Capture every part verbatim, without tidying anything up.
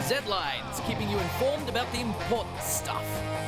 Z-Lines, keeping you informed about the important stuff.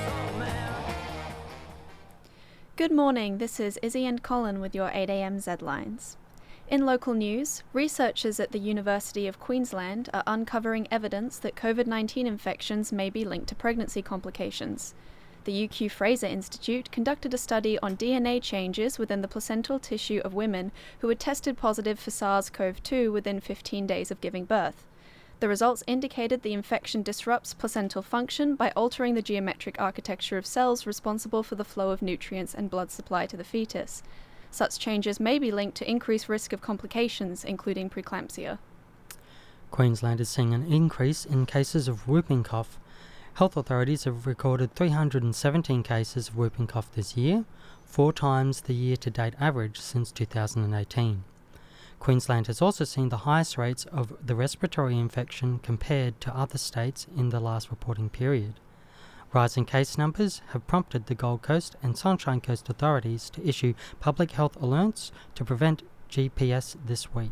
Good morning, this is Izzy and Colin with your eight a.m. Z-Lines. In local news, researchers at the University of Queensland are uncovering evidence that covid nineteen infections may be linked to pregnancy complications. The U Q Fraser Institute conducted a study on D N A changes within the placental tissue of women who had tested positive for SARS-C o V two within fifteen days of giving birth. The results indicated the infection disrupts placental function by altering the geometric architecture of cells responsible for the flow of nutrients and blood supply to the fetus. Such changes may be linked to increased risk of complications, including preeclampsia. Queensland is seeing an increase in cases of whooping cough. Health authorities have recorded three hundred seventeen cases of whooping cough this year, four times the year-to-date average since two thousand eighteen. Queensland has also seen the highest rates of the respiratory infection compared to other states in the last reporting period. Rising case numbers have prompted the Gold Coast and Sunshine Coast authorities to issue public health alerts to prevent G P S this week.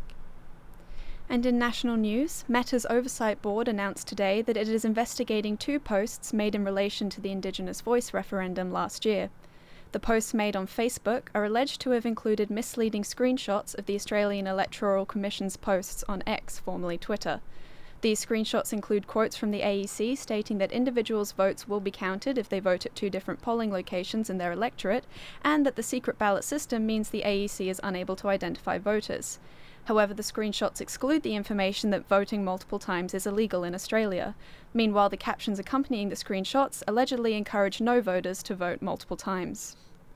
And in national news, Meta's Oversight Board announced today that it is investigating two posts made in relation to the Indigenous Voice referendum last year. The posts made on Facebook are alleged to have included misleading screenshots of the Australian Electoral Commission's posts on X, formerly Twitter. These screenshots include quotes from the A E C stating that individuals' votes will be counted if they vote at two different polling locations in their electorate, and that the secret ballot system means the A E C is unable to identify voters. However, the screenshots exclude the information that voting multiple times is illegal in Australia. Meanwhile, the captions accompanying the screenshots allegedly encourage no voters to vote multiple times.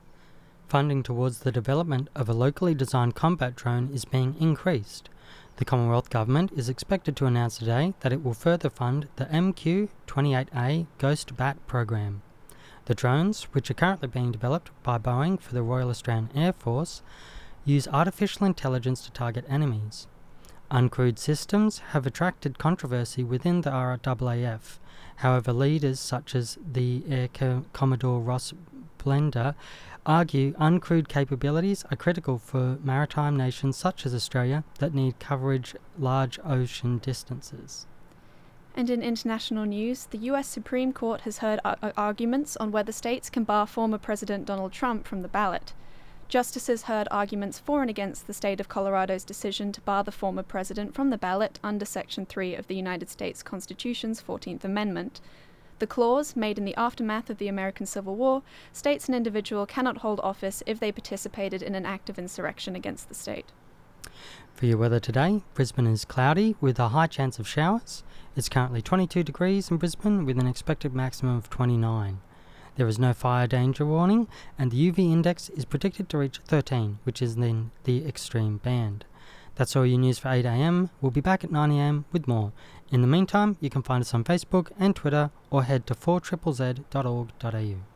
Funding towards the development of a locally designed combat drone is being increased. The Commonwealth Government is expected to announce today that it will further fund the M Q twenty-eight A Ghost Bat program. The drones, which are currently being developed by Boeing for the Royal Australian Air Force, use artificial intelligence to target enemies. Uncrewed systems have attracted controversy within the R A A F. However, leaders such as the Air Co- Commodore Ross Blender argue uncrewed capabilities are critical for maritime nations such as Australia that need coverage large ocean distances. And in international news, the U S Supreme Court has heard ar- arguments on whether states can bar former President Donald Trump from the ballot. Justices heard arguments for and against the state of Colorado's decision to bar the former president from the ballot under Section three of the United States Constitution's fourteenth Amendment. The clause, made in the aftermath of the American Civil War, states an individual cannot hold office if they participated in an act of insurrection against the state. For your weather today, Brisbane is cloudy with a high chance of showers. It's currently twenty-two degrees in Brisbane with an expected maximum of twenty-nine. There is no fire danger warning, and the U V index is predicted to reach thirteen, which is in the extreme band. That's all your news for eight a.m. We'll be back at nine a.m. with more. In the meantime, you can find us on Facebook and Twitter, or head to four z z z dot org dot a u.